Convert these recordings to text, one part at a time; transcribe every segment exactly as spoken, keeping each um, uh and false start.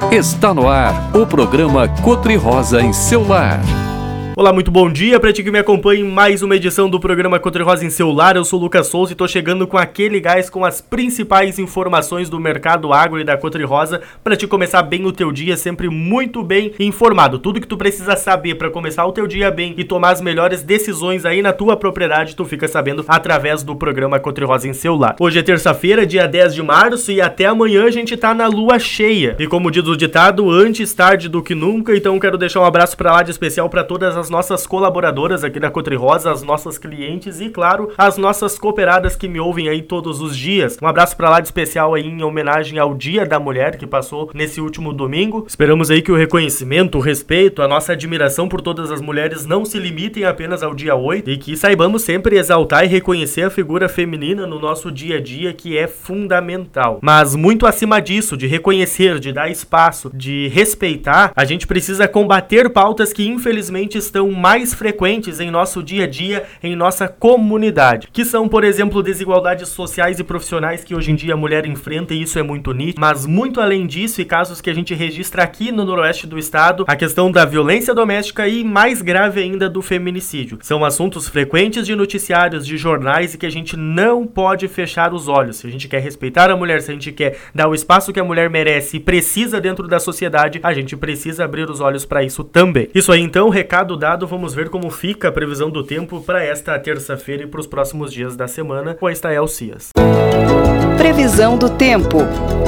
Está no ar o programa Cotri Rosa em seu lar. Olá, muito bom dia para ti que me acompanha em mais uma edição do programa Cotri Rosa em seu lar. Eu sou o Lucas Souza e tô chegando com aquele gás com as principais informações do mercado agro e da Cotri Rosa para te começar bem o teu dia, sempre muito bem informado. Tudo que tu precisa saber para começar o teu dia bem e tomar as melhores decisões aí na tua propriedade, tu fica sabendo através do programa Cotri Rosa em seu lar. Hoje é terça-feira, dia dez de março, e até amanhã a gente tá na lua cheia. E como diz o ditado, antes tarde do que nunca, então quero deixar um abraço para lá de especial para todas as nossas colaboradoras aqui da Cotri Rosa, as nossas clientes e, claro, as nossas cooperadas que me ouvem aí todos os dias. Um abraço pra lá de especial aí em homenagem ao Dia da Mulher que passou nesse último domingo. Esperamos aí que o reconhecimento, o respeito, a nossa admiração por todas as mulheres não se limitem apenas ao dia oito e que saibamos sempre exaltar e reconhecer a figura feminina no nosso dia a dia, que é fundamental. Mas muito acima disso, de reconhecer, de dar espaço, de respeitar, a gente precisa combater pautas que infelizmente estão mais frequentes em nosso dia a dia, em nossa comunidade, que são, por exemplo, desigualdades sociais e profissionais que hoje em dia a mulher enfrenta, e isso é muito nítido, mas muito além disso, e casos que a gente registra aqui no noroeste do estado, a questão da violência doméstica e, mais grave ainda, do feminicídio. São assuntos frequentes de noticiários, de jornais, e que a gente não pode fechar os olhos. Se a gente quer respeitar a mulher, se a gente quer dar o espaço que a mulher merece e precisa dentro da sociedade, a gente precisa abrir os olhos para isso também. Isso aí então, recado dado. Vamos ver como fica a previsão do tempo para esta terça-feira e para os próximos dias da semana com a Estael Cias. Previsão do tempo.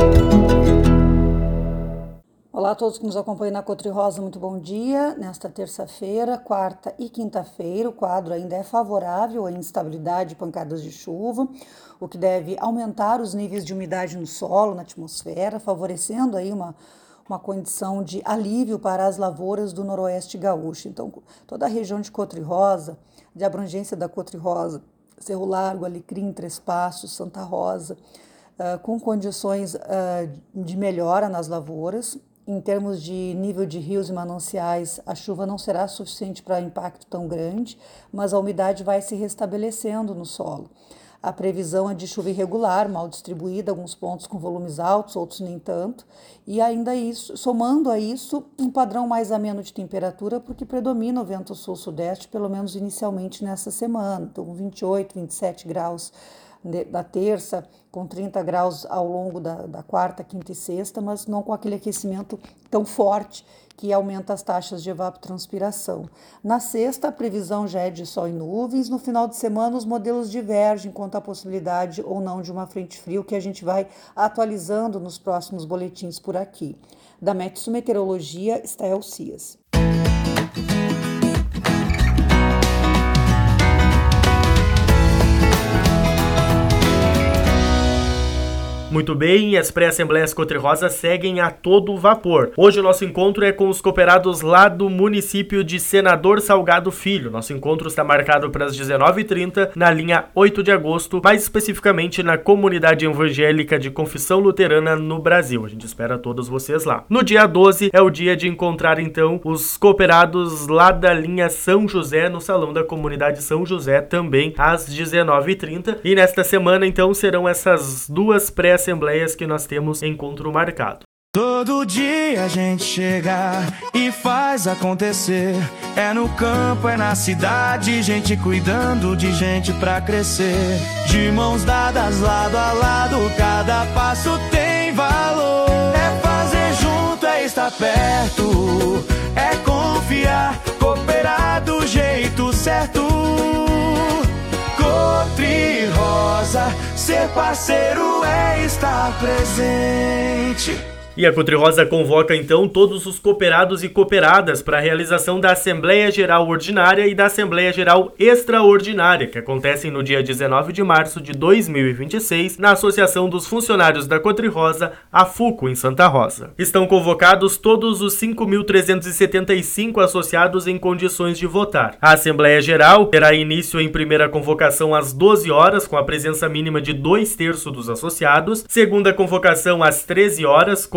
Olá a todos que nos acompanham na Cotri Rosa, muito bom dia. Nesta terça-feira, quarta e quinta-feira, o quadro ainda é favorável à instabilidade e pancadas de chuva, o que deve aumentar os níveis de umidade no solo, na atmosfera, favorecendo aí uma uma condição de alívio para as lavouras do noroeste gaúcho. Então, toda a região de Cotri Rosa, de abrangência da Cotri Rosa, Cerro Largo, Alecrim, Três Passos, Santa Rosa, uh, com condições uh, de melhora nas lavouras. Em termos de nível de rios e mananciais, a chuva não será suficiente para impacto tão grande, mas a umidade vai se restabelecendo no solo. A previsão é de chuva irregular, mal distribuída, alguns pontos com volumes altos, outros nem tanto, e ainda isso, somando a isso, um padrão mais ameno de temperatura, porque predomina o vento sul-sudeste, pelo menos inicialmente nessa semana. Então, vinte e oito, vinte e sete graus da terça, com trinta graus ao longo da, da quarta, quinta e sexta, mas não com aquele aquecimento tão forte que aumenta as taxas de evapotranspiração. Na sexta, a previsão já é de sol e nuvens. No final de semana, os modelos divergem quanto à possibilidade ou não de uma frente fria, que a gente vai atualizando nos próximos boletins por aqui. Da Metsu Meteorologia, Estael Cias. Muito bem, as pré-assembleias Cotri Rosa seguem a todo vapor. Hoje o nosso encontro é com os cooperados lá do município de Senador Salgado Filho. Nosso encontro está marcado para as dezenove e trinta na linha oito de agosto, mais especificamente na comunidade evangélica de Confissão Luterana no Brasil. A gente espera todos vocês lá. No dia doze é o dia de encontrar então os cooperados lá da linha São José no salão da comunidade São José também às dezenove e trinta. E nesta semana então serão essas duas pré assembleias que nós temos encontro marcado. Todo dia a gente chega e faz acontecer. É no campo, é na cidade, gente cuidando de gente pra crescer. De mãos dadas, lado a lado, cada passo tem valor. É fazer junto, é estar perto, é confiar, cooperar do jeito certo. Cotri Rosa, ser parceiro é estar presente. E a Cotri Rosa convoca então todos os cooperados e cooperadas para a realização da Assembleia Geral Ordinária e da Assembleia Geral Extraordinária, que acontecem no dia dezenove de março de dois mil e vinte e seis, na Associação dos Funcionários da Cotri Rosa, a FUCO, em Santa Rosa. Estão convocados todos os cinco mil trezentos e setenta e cinco associados em condições de votar. A Assembleia Geral terá início em primeira convocação às doze horas, com a presença mínima de dois terços dos associados, segunda convocação às treze horas, com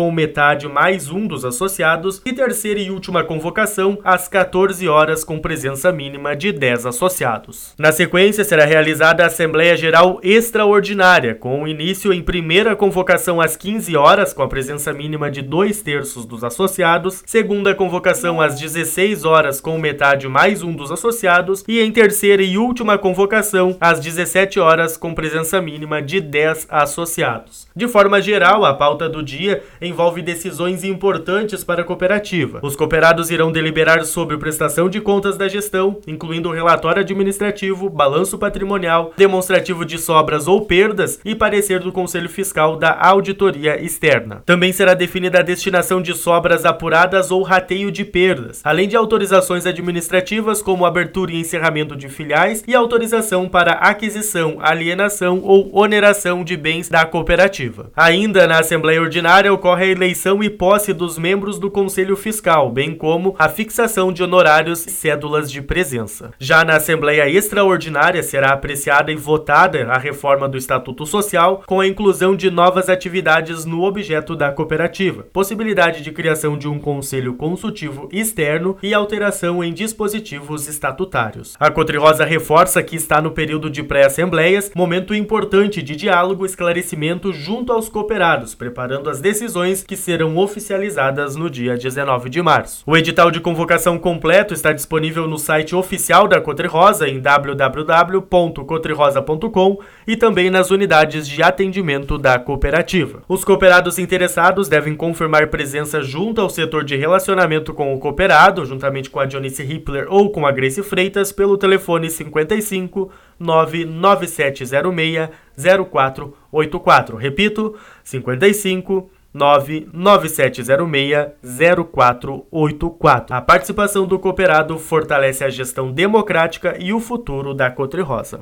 com metade mais um dos associados, e terceira e última convocação às quatorze horas com presença mínima de dez associados. Na sequência, será realizada a Assembleia Geral Extraordinária, com início em primeira convocação às quinze horas, com a presença mínima de dois terços dos associados, segunda convocação às dezesseis horas, com metade mais um dos associados, e em terceira e última convocação às dezessete horas, com presença mínima de dez associados. De forma geral, a pauta do dia envolve decisões importantes para a cooperativa. Os cooperados irão deliberar sobre prestação de contas da gestão, incluindo o relatório administrativo, balanço patrimonial, demonstrativo de sobras ou perdas e parecer do Conselho Fiscal da Auditoria Externa. Também será definida a destinação de sobras apuradas ou rateio de perdas, além de autorizações administrativas como abertura e encerramento de filiais e autorização para aquisição, alienação ou oneração de bens da cooperativa. Ainda na Assembleia Ordinária ocorre a eleição e posse dos membros do Conselho Fiscal, bem como a fixação de honorários e cédulas de presença. Já na Assembleia Extraordinária será apreciada e votada a reforma do Estatuto Social, com a inclusão de novas atividades no objeto da cooperativa, possibilidade de criação de um conselho consultivo externo e alteração em dispositivos estatutários. A Cotrirosa reforça que está no período de pré-assembleias, momento importante de diálogo e esclarecimento junto aos cooperados, preparando as decisões que serão oficializadas no dia dezenove de março. O edital de convocação completo está disponível no site oficial da Cotrirosa em w w w ponto cotrirosa ponto com e também nas unidades de atendimento da cooperativa. Os cooperados interessados devem confirmar presença junto ao setor de relacionamento com o cooperado, juntamente com a Dionice Hippler ou com a Grace Freitas, pelo telefone cinquenta e cinco, nove nove sete zero seis, zero quatro oito quatro. Repito, cinquenta e cinco, nove nove sete zero seis, zero quatro oito quatro. A participação do cooperado fortalece a gestão democrática e o futuro da Cotrirosa.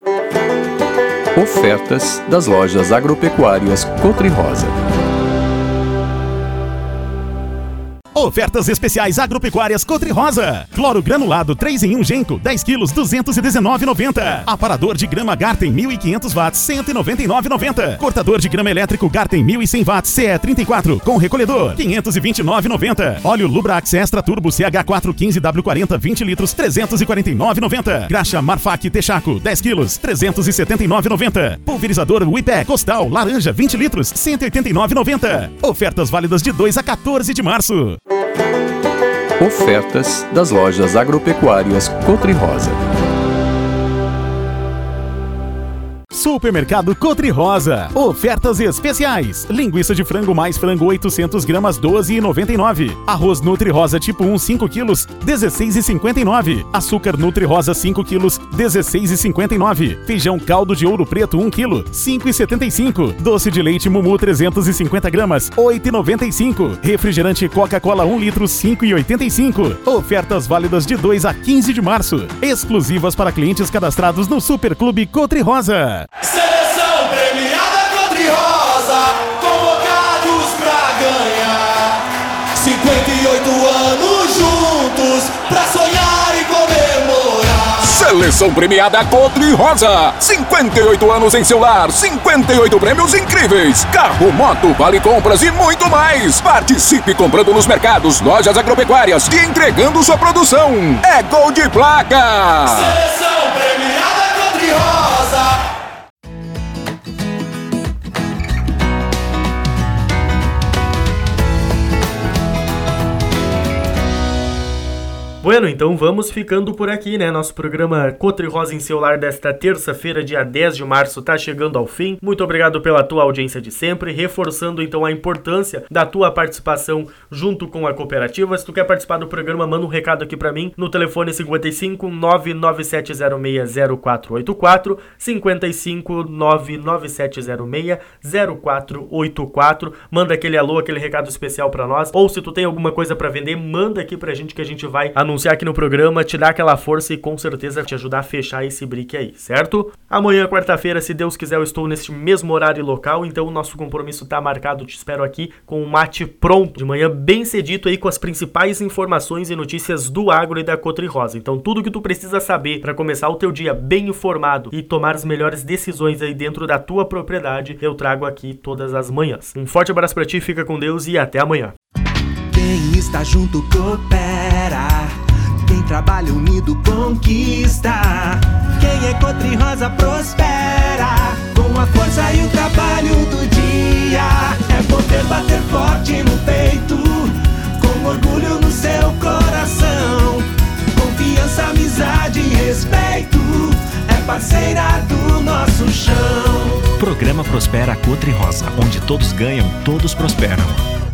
Ofertas das lojas agropecuárias Cotrirosa. Ofertas especiais agropecuárias Cotrirosa. Cloro granulado três em um Genco, dez quilos, duzentos e dezenove reais e noventa centavos. Aparador de grama Garten mil e quinhentos watts, cento e noventa e nove reais e noventa centavos. Cortador de grama elétrico Garten mil e cem watts, C E trinta e quatro, com recolhedor, quinhentos e vinte e nove reais e noventa centavos. Óleo Lubrax Extra Turbo C H quatro quinze W quarenta, vinte litros, trezentos e quarenta e nove reais e noventa centavos. Graxa Marfac Texaco, dez quilos, trezentos e setenta e nove reais e noventa centavos. Pulverizador Wipec Costal Laranja, vinte litros, cento e oitenta e nove reais e noventa centavos. Ofertas válidas de dois a quatorze de março. Ofertas das lojas agropecuárias Cotrirosa. Supermercado Cotrirosa. Ofertas especiais. Linguiça de frango mais frango oitocentos gramas, doze reais e noventa e nove centavos. Arroz Nutrirosa tipo um, cinco quilos, dezesseis reais e cinquenta e nove centavos. Açúcar Nutrirosa cinco quilos, dezesseis reais e cinquenta e nove centavos. Feijão caldo de ouro preto um quilo, cinco reais e setenta e cinco centavos. Doce de leite Mumu trezentos e cinquenta gramas, oito reais e noventa e cinco centavos. Refrigerante Coca-Cola um litro, cinco reais e oitenta e cinco centavos. Ofertas válidas de dois a quinze de março. Exclusivas para clientes cadastrados no Superclube Cotrirosa. Seleção premiada Cotrirosa, convocados pra ganhar. cinquenta e oito anos juntos pra sonhar e comemorar. Seleção premiada Cotrirosa, cinquenta e oito anos em seu lar, cinquenta e oito prêmios incríveis, carro, moto, vale compras e muito mais. Participe comprando nos mercados, lojas agropecuárias e entregando sua produção. É gol de placa. Seleção premiada Cotrirosa. Bueno, então vamos ficando por aqui, né? Nosso programa Cotrirosa em seu lar desta terça-feira, dia dez de março, tá chegando ao fim. Muito obrigado pela tua audiência de sempre, reforçando então a importância da tua participação junto com a cooperativa. Se tu quer participar do programa, manda um recado aqui pra mim no telefone cinquenta e cinco, nove nove sete zero seis, zero quatro oito quatro, cinquenta e cinco, nove nove sete zero seis, zero quatro oito quatro. Manda aquele alô, aquele recado especial pra nós. Ou se tu tem alguma coisa pra vender, manda aqui pra gente que a gente vai anunciar anunciar aqui no programa, te dar aquela força e com certeza te ajudar a fechar esse brick aí, certo? Amanhã, quarta-feira, se Deus quiser, eu estou neste mesmo horário e local, então o nosso compromisso tá marcado, te espero aqui com o mate pronto, de manhã bem cedito aí com as principais informações e notícias do agro e da Cotri Rosa. Então tudo que tu precisa saber para começar o teu dia bem informado e tomar as melhores decisões aí dentro da tua propriedade, eu trago aqui todas as manhãs. Um forte abraço pra ti, fica com Deus e até amanhã. Quem está junto coopera, quem trabalha unido conquista, quem é Cotri Rosa prospera, com a força e o trabalho do dia, é poder bater forte no peito, com orgulho no seu coração, confiança, amizade e respeito, é parceira do nosso chão. Programa Prospera Cotri Rosa, onde todos ganham, todos prosperam.